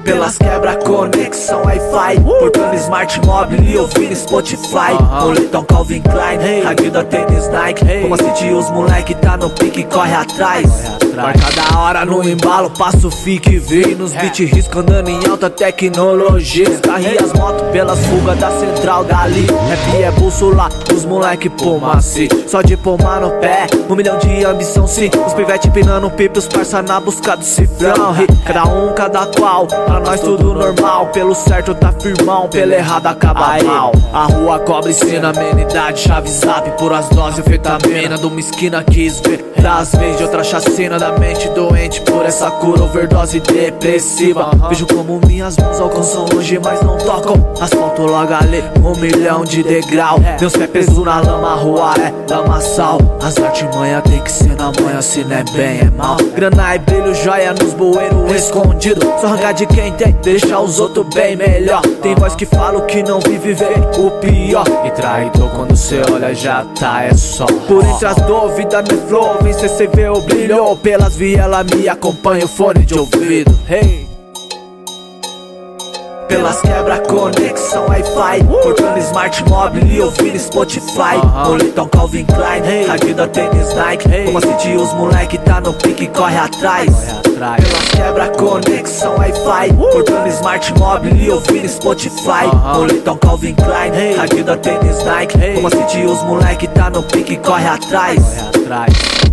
Pelas quebra conexão Wi-Fi, portando Smart Mobile e ouvindo Spotify. Moletom Calvin Klein, Adidas tênis Nike. Como assistir os moleque tá no pique, corre atrás. Marca da hora no embalo, passo fique vem nos beat risco andando em alta tecnologia. Escarri as motos pelas fugas da central dali. Rap é bússola, os moleque pomaci. Só de pomar no pé, 1 milhão de ambição sim. Os pivete pinando pipa, os parça na busca do cifrão. Cada um, cada qual, pra nós tudo normal. Pelo certo tá firmão, pela errada acaba mal. A rua cobra ensina amenidade, chave zap, puras doses, anfetamina. De uma esquina quis ver, das vezes de outra chacina. Da mente doente por essa cura, overdose depressiva. Vejo como minhas mãos alcançam longe, mas não tocam asfalto logo ali, 1 milhão de degrau. Meus pés presos na lama, a rua é lamaçal. As artimanhas tem que ser na manhã, se não é bem é mal. Grana e brilho, joia nos bueiros escondido. Só arrancar de quem tem, deixa os outros bem melhor. Tem voz que fala o que não vive, vê o pior. E traidor quando cê olha já tá, é só. Por entre as dúvidas no flow, vem cê vê o brilho. Pelas vielas me acompanha o fone de ouvido. Hey. Pelas quebra conexão Wi-Fi, portando Smart Mobile e ouvindo Spotify. Moletom Calvin Klein, Adidas tênis Nike. Como assistir os moleque tá no pique, corre atrás. Pelas quebra conexão Wi-Fi, portando Smart Mobile e ouvindo Spotify. Moletom Calvin Klein, Adidas tênis Nike. Como assistir os moleque tá no pique, corre atrás.